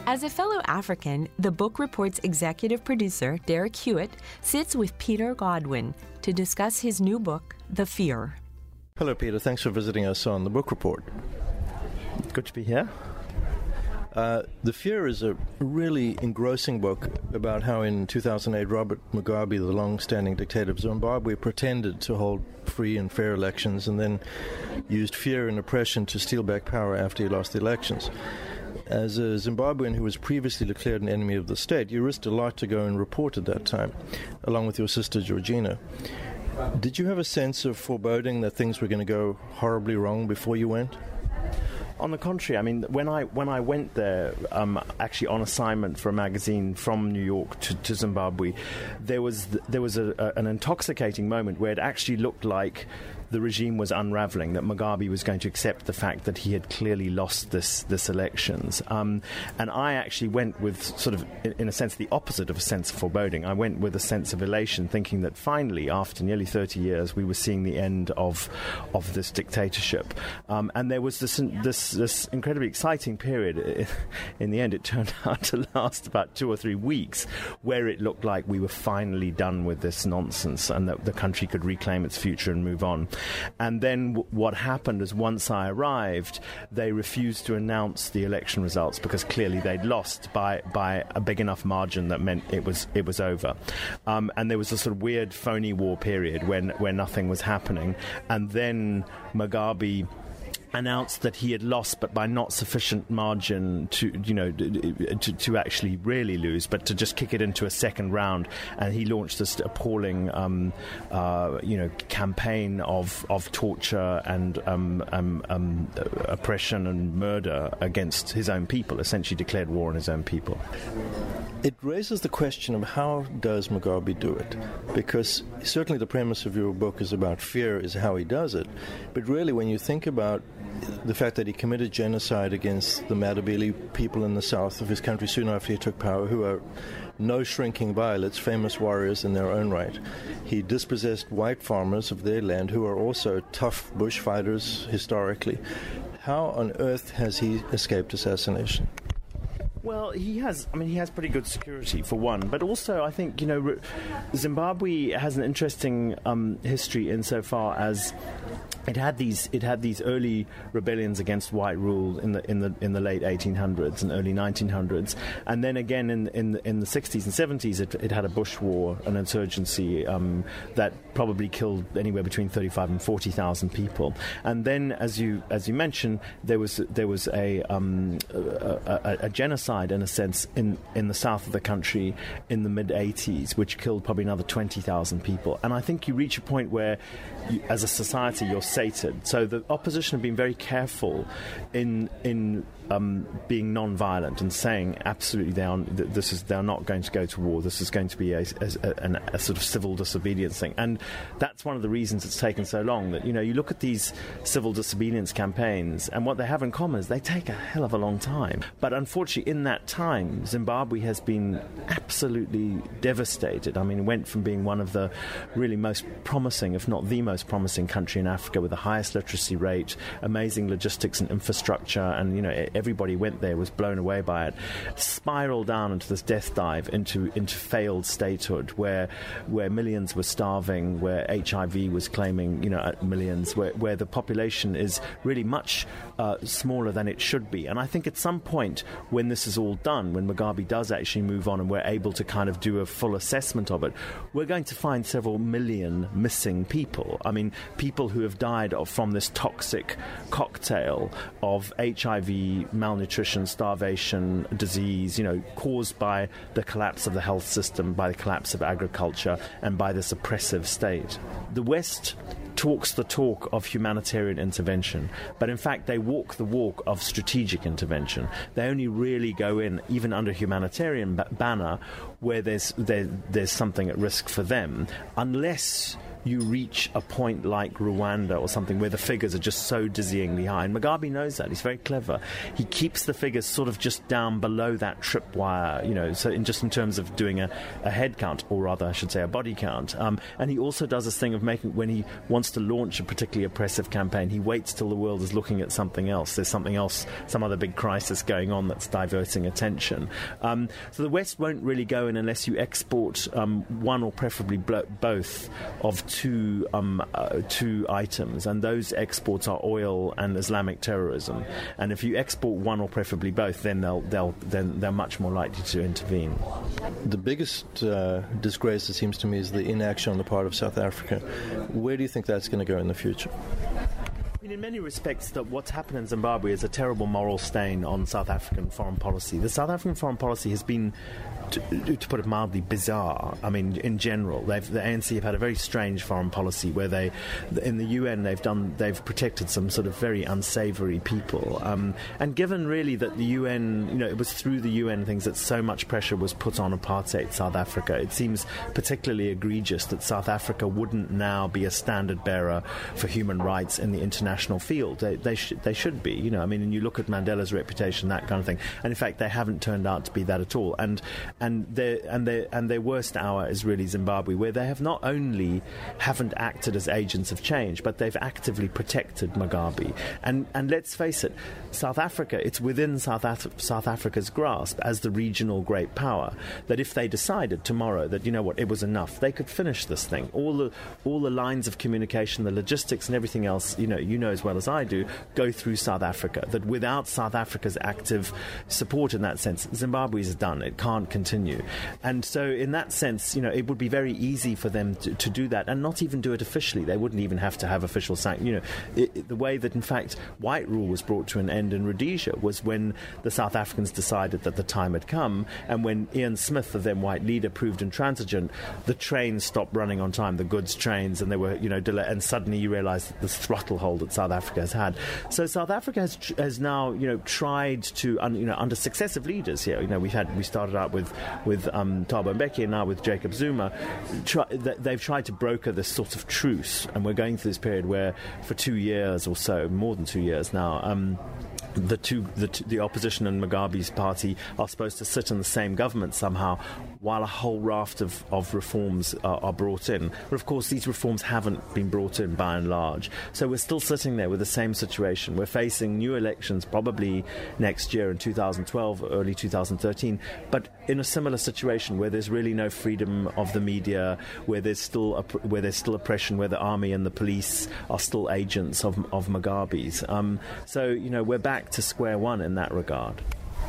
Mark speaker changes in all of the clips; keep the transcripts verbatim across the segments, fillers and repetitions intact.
Speaker 1: As a fellow African, the Book Report's executive producer, Derek Hewitt, sits with Peter Godwin to discuss his new book, The Fear.
Speaker 2: Hello, Peter. Thanks for visiting us on the Book Report.
Speaker 3: Good to be here.
Speaker 2: Uh, The Fear is a really engrossing book about how in two thousand eight Robert Mugabe, the long-standing dictator of Zimbabwe, pretended to hold free and fair elections and then used fear and oppression to steal back power after he lost the elections. As a Zimbabwean who was previously declared an enemy of the state, you risked a lot to go and report at that time, along with your sister Georgina. Did you have a sense of foreboding that things were going to go horribly wrong before you went?
Speaker 3: On the contrary, I mean, when I when I went there, um, actually on assignment for a magazine from New York to, to Zimbabwe, there was there was a, a, an intoxicating moment where it actually looked like the regime was unraveling, that Mugabe was going to accept the fact that he had clearly lost this this elections. Um, and I actually went with sort of, in, in a sense, the opposite of a sense of foreboding. I went with a sense of elation, thinking that finally, after nearly thirty years, we were seeing the end of of this dictatorship. Um, and there was this this this incredibly exciting period. In the end, it turned out to last about two or three weeks, where it looked like we were finally done with this nonsense and that the country could reclaim its future and move on. And then w- what happened is, once I arrived, they refused to announce the election results because clearly they'd lost by by a big enough margin that meant it was it was over. Um, and there was a sort of weird phony war period when where nothing was happening. And then Mugabe announced that he had lost, but by not sufficient margin to, you know, to, to actually really lose, but to just kick it into a second round. And he launched this appalling, um, uh, you know, campaign of, of torture and um, um, um, oppression and murder against his own people. Essentially, declared war on his own people.
Speaker 2: It raises the question of how does Mugabe do it? Because certainly the premise of your book is about fear, is how he does it. But really, when you think about the fact that he committed genocide against the Matabele people in the south of his country soon after he took power, who are no shrinking violets, famous warriors in their own right. He dispossessed white farmers of their land, who are also tough bush fighters historically. How on earth has he escaped assassination?
Speaker 3: Well, he has, I mean, he has pretty good security, for one. But also, I think, you know, Zimbabwe has an interesting um, history insofar as it had these it had these early rebellions against white rule in the in the in the late eighteen hundreds and early nineteen hundreds, and then again in in the, in the sixties and seventies it, it had a bush war, an insurgency um, that probably killed anywhere between thirty-five and forty thousand people. And then, as you as you mentioned, there was there was a um, a, a, a genocide in a sense in in the south of the country in the mid eighties, which killed probably another twenty thousand people. And I think you reach a point where, you, as a society, you're sated. So the opposition have been very careful in in um, being non-violent and saying absolutely they are this is they are not going to go to war. This is going to be a, a, a, a sort of civil disobedience thing, and that's one of the reasons it's taken so long. That, you know, you look at these civil disobedience campaigns, and what they have in common is they take a hell of a long time. But unfortunately, in that time, Zimbabwe has been absolutely devastated. I mean, it went from being one of the really most promising, if not the most promising country in Africa with the highest literacy rate, amazing logistics and infrastructure, and, you know, everybody went there, was blown away by it, spiraled down into this death dive into into failed statehood, where where millions were starving, where H I V was claiming, you know, millions, where where the population is really much uh, smaller than it should be. And I think at some point, when this is all done, when Mugabe does actually move on and we're able to kind of do a full assessment of it, we're going to find several million missing people. I mean, people who have died of, from this toxic cocktail of H I V, malnutrition, starvation, disease, you know, caused by the collapse of the health system, by the collapse of agriculture, and by this oppressive state. The West talks the talk of humanitarian intervention, but in fact they walk the walk of strategic intervention. They only really go in, even under humanitarian ba- banner, where there's there, there's something at risk for them, unless you reach a point like Rwanda or something where the figures are just so dizzyingly high. And Mugabe knows that. He's very clever. He keeps the figures sort of just down below that tripwire, you know, so in just in terms of doing a, a head count, or rather, I should say, a body count. Um, and he also does this thing of making, when he wants to launch a particularly oppressive campaign, he waits till the world is looking at something else. There's something else, some other big crisis going on that's diverting attention. Um, so the West won't really go in unless you export um, one or preferably blo- both of two um, uh, two items, and those exports are oil and Islamic terrorism. And if you export one or preferably both, then they'll they'll then they're much more likely to intervene.
Speaker 2: The biggest uh, disgrace, it seems to me, is the inaction on the part of South Africa. Where do you think that's going to go in the future?
Speaker 3: I mean, in many respects, that what's happened in Zimbabwe is a terrible moral stain on South African foreign policy. The South African foreign policy has been, to, to put it mildly, bizarre. I mean, in general, they've, the A N C have had a very strange foreign policy where they, in the U N, they've done, they've protected some sort of very unsavoury people. Um, and given really that the U N, you know, it was through the U N things that so much pressure was put on apartheid South Africa, it seems particularly egregious that South Africa wouldn't now be a standard bearer for human rights in the international field. They they, sh- they should be, you know. I mean, and you look at Mandela's reputation, that kind of thing. And in fact, they haven't turned out to be that at all. And and their and their and their worst hour is really Zimbabwe, where they have not only haven't acted as agents of change, but they've actively protected Mugabe. And and let's face it, South Africa, it's within South Af- South Africa's grasp as the regional great power that if they decided tomorrow that, you know what, it was enough, they could finish this thing. All the all the lines of communication, the logistics, and everything else, you know, you know as well as I do, go through South Africa. That without South Africa's active support in that sense, Zimbabwe is done. It can't continue. And so in that sense, you know, it would be very easy for them to, to do that and not even do it officially. They wouldn't even have to have official sanction. You know, it, it, the way that, in fact, white rule was brought to an end in Rhodesia was when the South Africans decided that the time had come, and when Ian Smith, the then white leader, proved intransigent, the trains stopped running on time, the goods trains, and they were, you know, delay- and suddenly you realise that the throttle hold that South Africa has had. So South Africa has tr- has now, you know, tried to, un- you know, under successive leaders here. You know, we've had we started out with with um, Thabo Mbeki, and now with Jacob Zuma. Try, th- they've tried to broker this sort of truce, and we're going through this period where, for two years or so, more than two years now. Um, The two, the, t- the opposition and Mugabe's party are supposed to sit in the same government somehow, while a whole raft of, of reforms are, are brought in. But of course, these reforms haven't been brought in by and large. So we're still sitting there with the same situation. We're facing new elections probably next year in two thousand twelve, early two thousand thirteen, but in a similar situation where there's really no freedom of the media, where there's still opp- where there's still oppression, where the army and the police are still agents of, of Mugabe's. Um, so, you know, we're back to square one in that regard.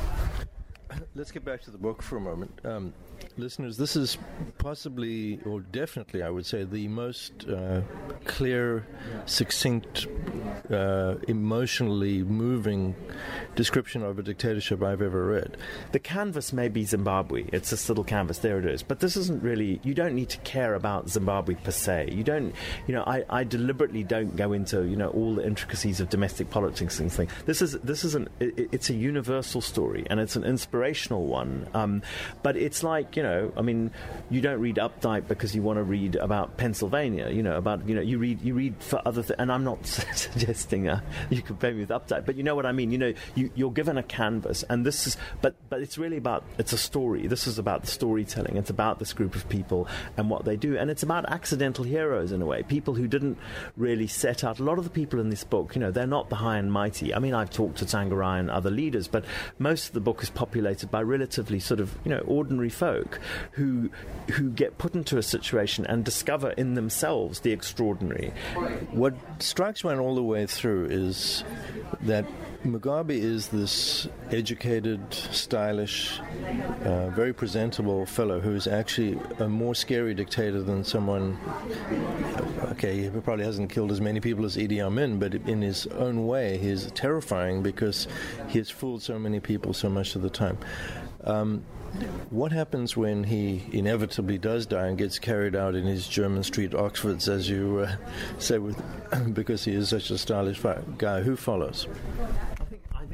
Speaker 2: Let's get back to the book for a moment. Um, listeners, this is possibly, or definitely, I would say, the most uh, clear, succinct, uh, emotionally moving description of a dictatorship I've ever read.
Speaker 3: The canvas may be Zimbabwe. It's this little canvas. There it is. But this isn't really, you don't need to care about Zimbabwe per se. You don't, you know, I, I deliberately don't go into, you know, all the intricacies of domestic politics and things. This is, this is an, it, it's a universal story, and it's an inspirational one. Um, but it's like, you know, I mean, you don't read Updike because you want to read about Pennsylvania, you know, about, you know, you read, you read for other things, and I'm not suggesting uh, you compare me with Updike, but you know what I mean. You know, you, you're given a canvas, and this is, but, but it's really about, it's a story. This is about the storytelling. It's about this group of people and what they do, and it's about accidental heroes in a way, people who didn't really set out. A lot of the people in this book, you know, they're not the high and mighty. I mean, I've talked to Tsvangirai and other leaders, but most of the book is populated by relatively sort of, you know, ordinary folk who who get put into a situation and discover in themselves the extraordinary.
Speaker 2: What strikes one all the way through is that Mugabe is this educated, stylish, uh, very presentable fellow who's actually a more scary dictator than someone, okay, he probably hasn't killed as many people as Idi Amin, but in his own way he's terrifying because he has fooled so many people so much of the time. Um, What happens when he inevitably does die and gets carried out in his German street Oxfords, as you uh, say, with, because he is such a stylish guy? Who follows?
Speaker 3: I think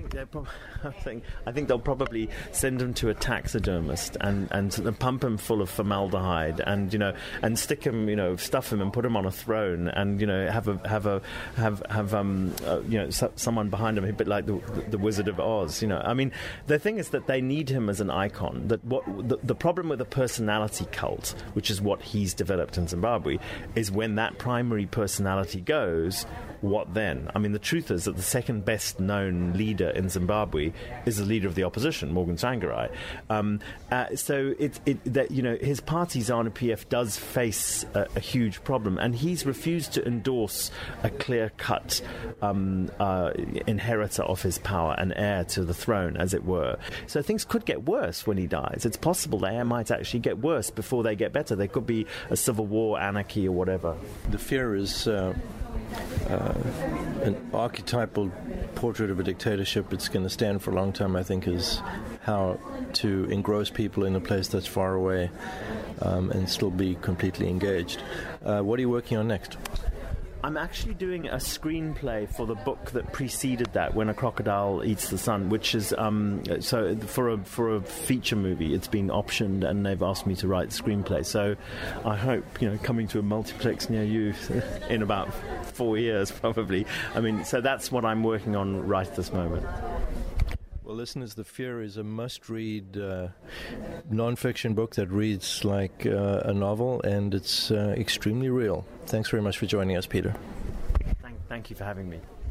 Speaker 3: think they're prob- I think I think they'll probably send him to a taxidermist and, and sort of pump him full of formaldehyde and you know and stick him you know stuff him and put him on a throne and you know have a have a have have um uh, you know so, someone behind him a bit like the, the Wizard of Oz. You know, I mean, the thing is that they need him as an icon. That what the, the problem with a personality cult, which is what he's developed in Zimbabwe, is when that primary personality goes. What then? I mean, the truth is that the second best known leader in Zimbabwe is the leader of the opposition, Morgan Tsvangirai. Um, uh, so it, it, that you know his party ZANU P F does face a, a huge problem, and he's refused to endorse a clear-cut um, uh, inheritor of his power, an heir to the throne, as it were. So things could get worse when he dies. It's possible they might actually get worse before they get better. There could be a civil war, anarchy, or whatever.
Speaker 2: The fear is. Uh Uh, an archetypal portrait of a dictatorship. It's going to stand for a long time, I think, is how to engross people in a place that's far away um, and still be completely engaged. Uh, what are you working on next?
Speaker 3: I'm actually doing a screenplay for the book that preceded that, When a Crocodile Eats the Sun, which is um, so for a for a feature movie. It's been optioned, and they've asked me to write the screenplay. So I hope you know coming to a multiplex near you in about four years, probably. I mean, so that's what I'm working on right at this moment.
Speaker 2: Well, listeners, The Fear is a must-read uh, non-fiction book that reads like uh, a novel, and it's uh, extremely real. Thanks very much for joining us, Peter.
Speaker 3: Thank, thank you for having me.